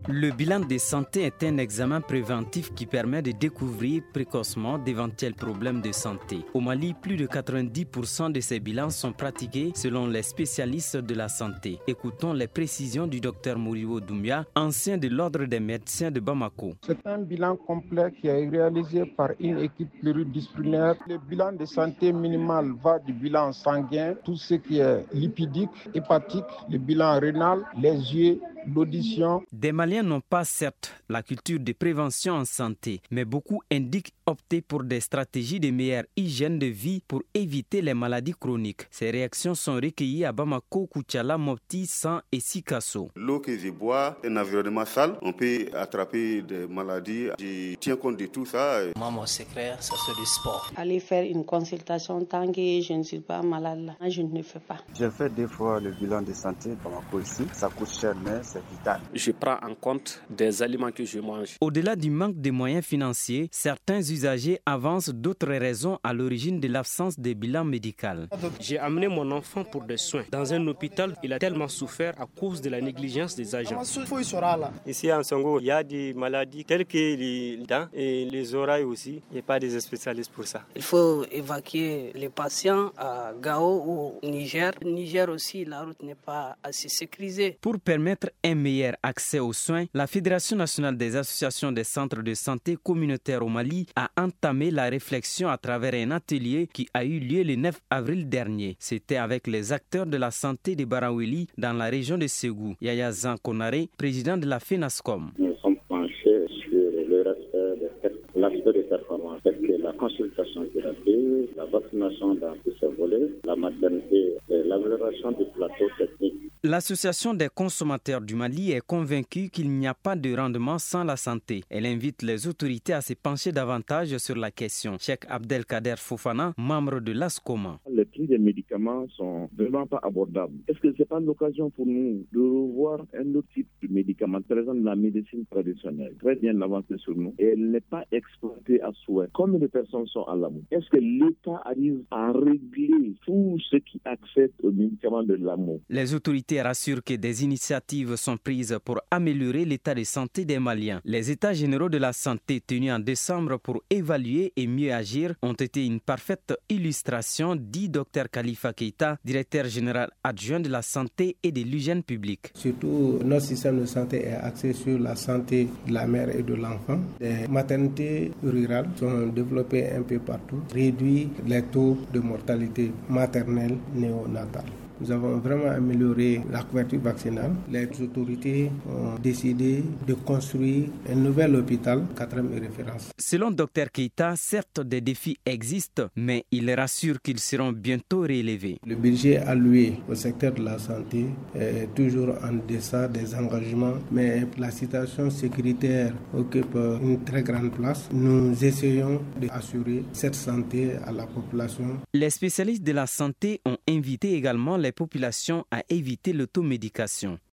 Le bilan de santé est un examen préventif qui permet de découvrir précocement d'éventuels problèmes de santé. Au Mali, plus de 90% de ces bilans sont pratiqués selon les spécialistes de la santé. Écoutons les précisions du Dr Moribo Doumbia, ancien de l'ordre des médecins de Bamako. C'est un bilan complet qui est réalisé par une équipe pluridisciplinaire. Le bilan de santé minimal va du bilan sanguin, tout ce qui est lipidique, hépatique, le bilan rénal, les yeux, l'audition. Des Maliens n'ont pas certes la culture de prévention en santé, mais beaucoup indiquent opter pour des stratégies de meilleure hygiène de vie pour éviter les maladies chroniques. Ces réactions sont recueillies à Bamako, Koutiala, Mopti, San et Sikasso. L'eau que je bois, un environnement sale, on peut attraper des maladies. Je tiens compte de tout ça. Moi, mon secret, c'est du sport. Aller faire une consultation tant que je ne suis pas malade, là, je ne le fais pas. J'ai fait 2 fois le bilan de santé Bamako ici. Ça coûte cher, mais c'est vital. Je prends en compte des aliments que je mange. Au-delà du manque de moyens financiers, certains usagers avancent d'autres raisons à l'origine de l'absence de bilan médical. J'ai amené mon enfant pour des soins. Dans un hôpital, il a tellement souffert à cause de la négligence des agents. Ici en Songo, il y a des maladies telles que les dents et les oreilles aussi. Il n'y a pas des spécialistes pour ça. Il faut évacuer les patients à Gao ou Niger. Niger aussi, la route n'est pas assez sécurisée. Pour permettre un meilleur accès aux soins, la Fédération nationale des associations des centres de santé communautaires au Mali a entamé la réflexion à travers un atelier qui a eu lieu le 9 avril dernier. C'était avec les acteurs de la santé de Baraweli dans la région de Ségou. Yaya Zan Konare, président de la FENASCOM. Nous sommes penchés sur le respect de l'aspect de performance. Parce que la consultation thérapie, la vaccination dans tous ces volets, la maternité et l'amélioration du plateau technique. L'Association des consommateurs du Mali est convaincue qu'il n'y a pas de rendement sans la santé. Elle invite les autorités à se pencher davantage sur la question. Cheikh Abdelkader Fofana, membre de l'ASCOMA. Les prix des médicaments sont vraiment pas abordables. Est-ce que ce n'est pas l'occasion pour nous de revoir un autre type de médicament, par exemple la médecine traditionnelle, très bien avancée sur nous, et elle n'est pas exploitée à souhait. Combien de personnes sont à l'amour? Est-ce que l'État arrive à régler tous ceux qui acceptent aux médicaments de l'amour? Les autorités rassurent que des initiatives sont prises pour améliorer l'état de santé des Maliens. Les états généraux de la santé tenus en décembre pour évaluer et mieux agir ont été une parfaite illustration, dit Dr Khalifa Keita, directeur général adjoint de la santé et de l'hygiène publique. Surtout, notre système de santé est axé sur la santé de la mère et de l'enfant. Les maternités rurales sont développées un peu partout, réduit les taux de mortalité maternelle néonatale. Nous avons vraiment amélioré la couverture vaccinale. Les autorités ont décidé de construire un nouvel hôpital, 4e référence. Selon Dr Keita, certes des défis existent, mais il rassure qu'ils seront bientôt relevés. Le budget alloué au secteur de la santé est toujours en deçà des engagements, mais la situation sécuritaire occupe une très grande place. Nous essayons d'assurer cette santé à la population. Les spécialistes de la santé ont invité également les populations à éviter l'automédication.